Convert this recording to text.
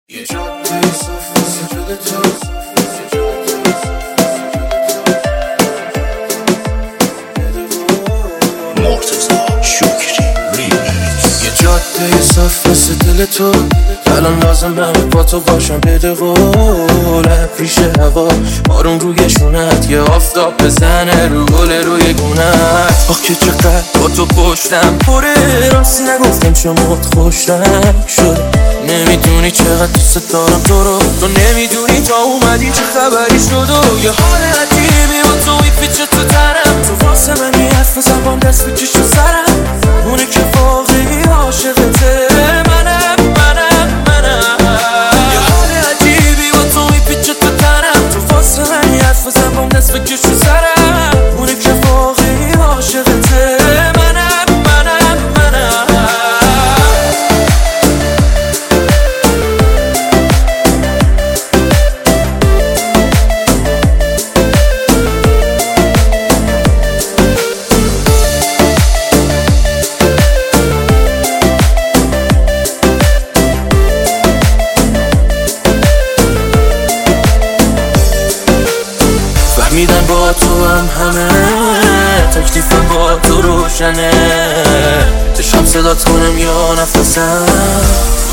یه جاده صاف واسه دل تو، مرتضی شکری ریمیکس. یه جاده صاف واسه دل تو، الان لازمه با تو باشم. بده قول پیش هوا بارون روی شونت، یه آفتاب بزنه رو گل روی گونت. آخ که چقدر با تو پشتم پره، راستی نگفتم شما خوشم شد. نمیدونی چقدر دوست دارم تو نمیدونی تا اومدی چه خبری شد. و یه حال عجیبی با تو میپیچه تو تنم، تو واسه من یه حرف زبان دست بکش تو سرم. اونه که واقعی عاشقته منم. یه حال عجیبی با تو میپیچه تو تنم، تو واسه من یه حرف زبان دست بکش تو سرم. اونه که واقعی عاشقته منم. فهمیدن با تو همه تکلیفم با تو روشنه. چشم صدات کنم یا نفسم،